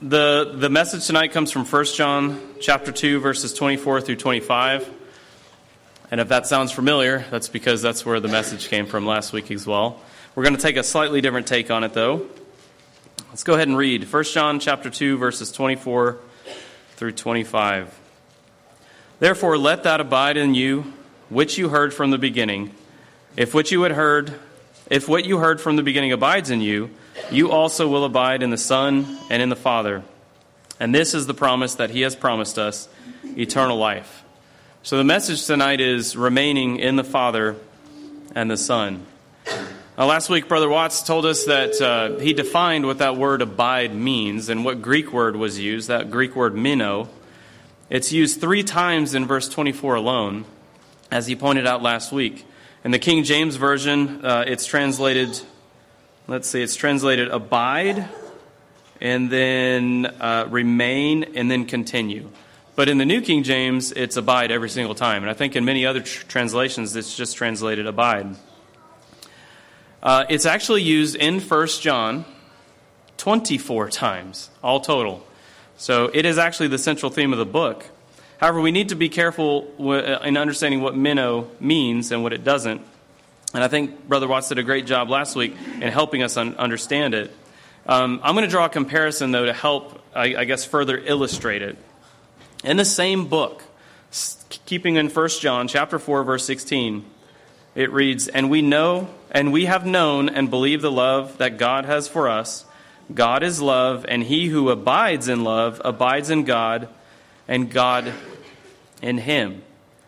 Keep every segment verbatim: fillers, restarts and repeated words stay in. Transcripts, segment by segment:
The the message tonight comes from First John chapter two, verses twenty-four through twenty-five. And if that sounds familiar, that's because that's where the message came from last week as well. We're going to take a slightly different take on it, though. Let's go ahead and read First John chapter two, verses twenty-four through twenty-five. Therefore, let that abide in you which you heard from the beginning. If what you had heard, if what you heard from the beginning abides in you, you also will abide in the Son and in the Father. And this is the promise that he has promised us, eternal life. So the message tonight is remaining in the Father and the Son. Now, last week, Brother Watts told us that uh, he defined what that word abide means and what Greek word was used, that Greek word meno. It's used three times in verse twenty-four alone, as he pointed out last week. In the King James Version, uh, it's translated, let's see, it's translated abide, and then uh, remain, and then continue. But in the New King James, it's abide every single time. And I think in many other tr- translations, it's just translated abide. Uh, it's actually used in First John twenty-four times, all total. So it is actually the central theme of the book. However, we need to be careful w- in understanding what meno means and what it doesn't. And I think Brother Watts did a great job last week in helping us un- understand it. Um, I'm going to draw a comparison, though, to help, I, I guess, further illustrate it. In the same book, keeping in First John chapter four, verse sixteen, it reads, And we know, and we have known and believe the love that God has for us. God is love, and he who abides in love abides in God, and God in him.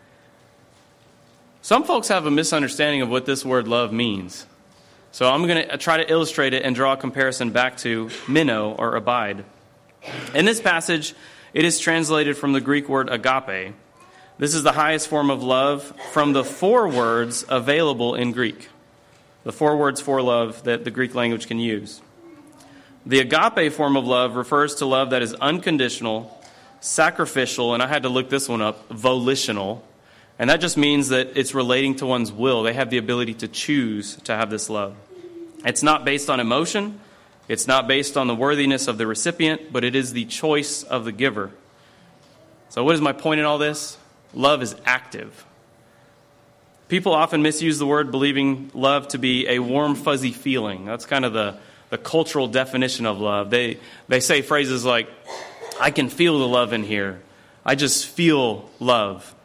Some folks have a misunderstanding of what this word love means. So I'm going to try to illustrate it and draw a comparison back to meno, or abide. In this passage, it is translated from the Greek word agape. This is the highest form of love from the four words available in Greek. The four words for love that the Greek language can use. The agape form of love refers to love that is unconditional, sacrificial, and I had to look this one up, volitional. And that just means that it's relating to one's will. They have the ability to choose to have this love. It's not based on emotion. It's not based on the worthiness of the recipient, but it is the choice of the giver. So what is my point in all this? Love is active. People often misuse the word believing love to be a warm, fuzzy feeling. That's kind of the, the cultural definition of love. They they say phrases like, I can feel the love in here. I just feel love.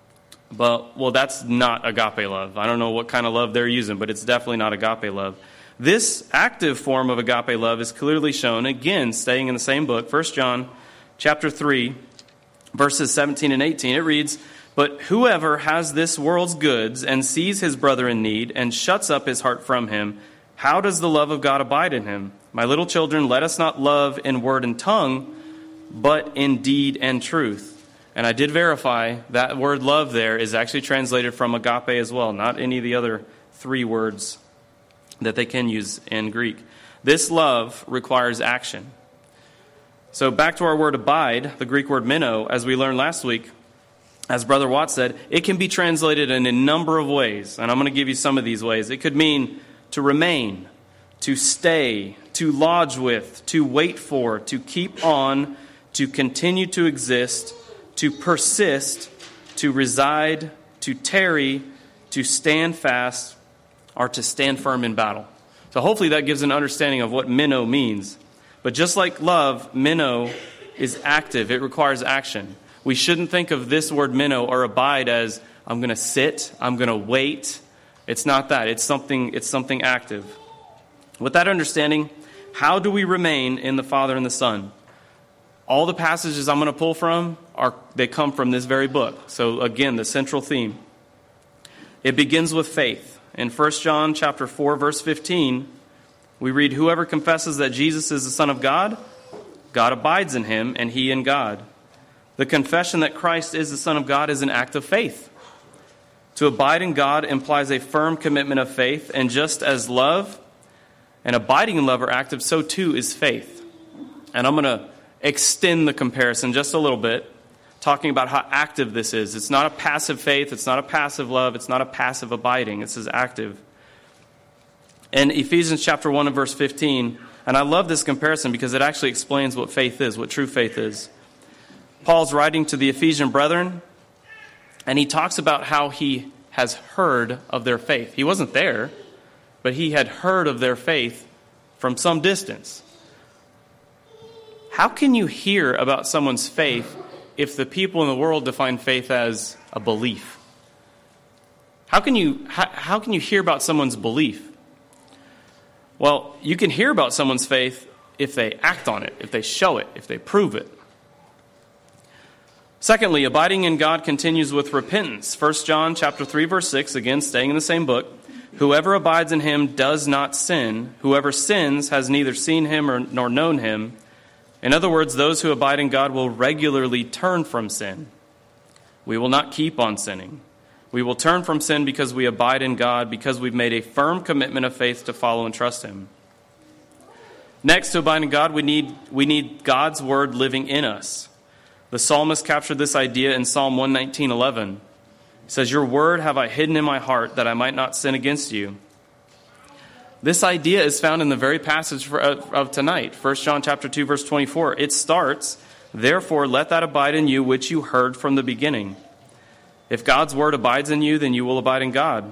But, well, that's not agape love. I don't know what kind of love they're using, but it's definitely not agape love. This active form of agape love is clearly shown, again, staying in the same book, First John chapter three, verses seventeen and eighteen. It reads, But whoever has this world's goods and sees his brother in need and shuts up his heart from him, how does the love of God abide in him? My little children, let us not love in word and tongue, but in deed and truth. And I did verify that word love there is actually translated from agape as well, not any of the other three words that they can use in Greek. This love requires action. So back to our word abide, the Greek word meno, as we learned last week, as Brother Watts said, it can be translated in a number of ways. And I'm going to give you some of these ways. It could mean to remain, to stay, to lodge with, to wait for, to keep on, to continue to exist, to persist, to reside, to tarry, to stand fast, or to stand firm in battle. So hopefully that gives an understanding of what meno means. But just like love, meno is active. It requires action. We shouldn't think of this word meno or abide as I'm going to sit, I'm going to wait. It's not that. It's something, it's something active. With that understanding, how do we remain in the Father and the Son? All the passages I'm going to pull from, are they come from this very book. So again, the central theme. It begins with faith. In First John chapter four, verse fifteen, we read, Whoever confesses that Jesus is the Son of God, God abides in him, and he in God. The confession that Christ is the Son of God is an act of faith. To abide in God implies a firm commitment of faith, and just as love and abiding in love are active, so too is faith. And I'm going to extend the comparison just a little bit, talking about how active this is. It's not a passive faith. It's not a passive love. It's not a passive abiding. It's as active. In Ephesians chapter one and verse fifteen, And I love this comparison because it actually explains what faith is, what true faith is. Paul's writing to the Ephesian brethren, and he talks about how he has heard of their faith. He wasn't there, but he had heard of their faith from some distance. How can you hear about someone's faith if the people in the world define faith as a belief? How can you how, how can you hear about someone's belief? Well, you can hear about someone's faith if they act on it, if they show it, if they prove it. Secondly, abiding in God continues with repentance. First John chapter three, verse six, again staying in the same book. Whoever abides in him does not sin. Whoever sins has neither seen him or, nor known him. In other words, those who abide in God will regularly turn from sin. We will not keep on sinning. We will turn from sin because we abide in God, because we've made a firm commitment of faith to follow and trust him. Next, to abide in God, we need, we need God's word living in us. The psalmist captured this idea in Psalm one nineteen eleven. He says, "Your word have I hidden in my heart that I might not sin against you." This idea is found in the very passage for, of, of tonight, First John chapter two, verse twenty-four. It starts, "Therefore let that abide in you which you heard from the beginning." If God's word abides in you, then you will abide in God.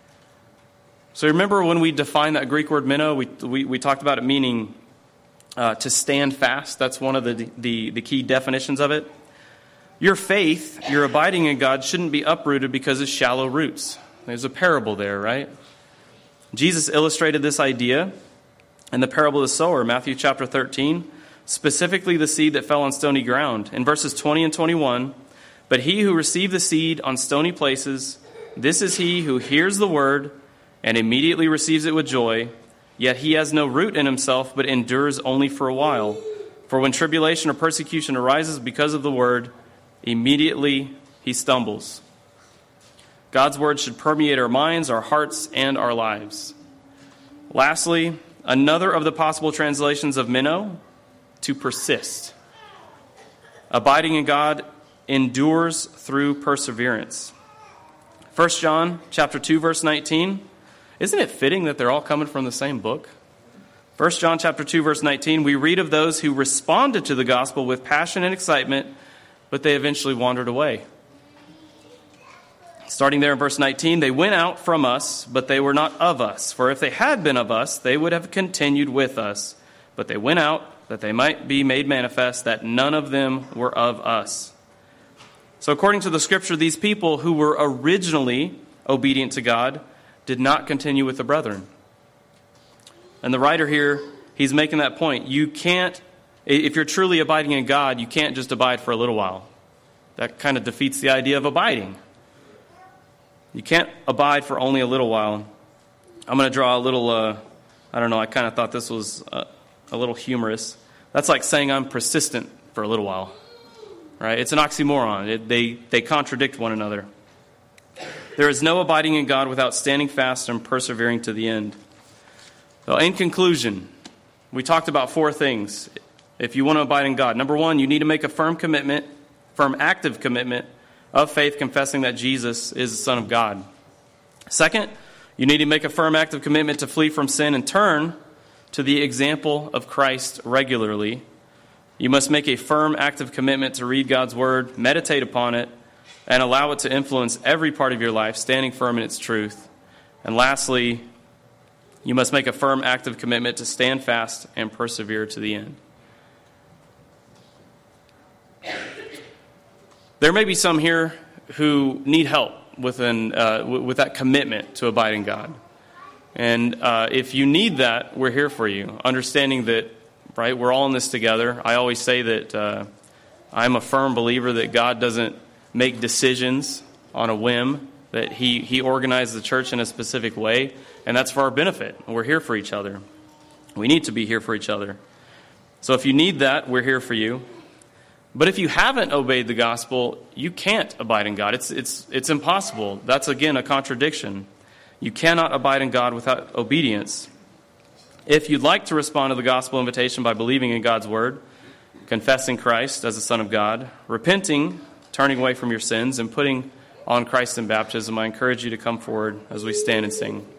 So remember when we defined that Greek word meno, we we, we talked about it meaning uh, to stand fast. That's one of the, the, the key definitions of it. Your faith, your abiding in God, shouldn't be uprooted because of shallow roots. There's a parable there, right? Jesus illustrated this idea in the parable of the sower, Matthew chapter thirteen, specifically the seed that fell on stony ground. In verses twenty and twenty-one, "But he who received the seed on stony places, this is he who hears the word and immediately receives it with joy, yet he has no root in himself, but endures only for a while. For when tribulation or persecution arises because of the word, immediately he stumbles." God's word should permeate our minds, our hearts, and our lives. Lastly, another of the possible translations of meno, to persist. Abiding in God endures through perseverance. First John chapter two, verse nineteen. Isn't it fitting that they're all coming from the same book? First John chapter two, verse nineteen, we read of those who responded to the gospel with passion and excitement, but they eventually wandered away. Starting there in verse nineteen, "They went out from us, but they were not of us. For if they had been of us, they would have continued with us. But they went out, that they might be made manifest, that none of them were of us." So according to the scripture, these people who were originally obedient to God did not continue with the brethren. And the writer here, he's making that point. You can't, if you're truly abiding in God, you can't just abide for a little while. That kind of defeats the idea of abiding. You can't abide for only a little while. I'm going to draw a little, uh, I don't know, I kind of thought this was uh, a little humorous. That's like saying I'm persistent for a little while. Right? It's an oxymoron. It, they, they contradict one another. There is no abiding in God without standing fast and persevering to the end. So in conclusion, we talked about four things. If you want to abide in God, number one, you need to make a firm commitment, firm active commitment of faith, confessing that Jesus is the Son of God. Second, you need to make a firm active commitment to flee from sin and turn to the example of Christ regularly. You must make a firm active commitment to read God's word, meditate upon it, and allow it to influence every part of your life, standing firm in its truth. And lastly, you must make a firm active commitment to stand fast and persevere to the end. There may be some here who need help with, an, uh, with that commitment to abide in God. And uh, if you need that, we're here for you, understanding that, right, we're all in this together. I always say that uh, I'm a firm believer that God doesn't make decisions on a whim, that he, he organizes the church in a specific way, and that's for our benefit. We're here for each other. We need to be here for each other. So if you need that, we're here for you. But if you haven't obeyed the gospel, you can't abide in God. It's, it's, it's impossible. That's, again, a contradiction. You cannot abide in God without obedience. If you'd like to respond to the gospel invitation by believing in God's word, confessing Christ as the Son of God, repenting, turning away from your sins, and putting on Christ in baptism, I encourage you to come forward as we stand and sing.